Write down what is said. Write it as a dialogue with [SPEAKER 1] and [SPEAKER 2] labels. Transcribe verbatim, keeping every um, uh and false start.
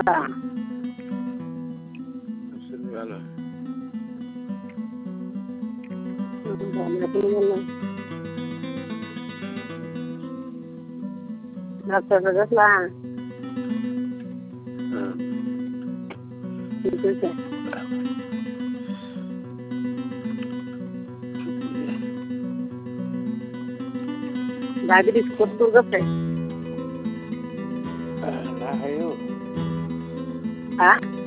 [SPEAKER 1] झाला.
[SPEAKER 2] सुरू झालं.
[SPEAKER 1] डॉक्टर बसला.
[SPEAKER 2] हं.
[SPEAKER 1] ठीक आहे. डायबिटीज खूप कसं आहे?
[SPEAKER 2] नाही हो.
[SPEAKER 1] हा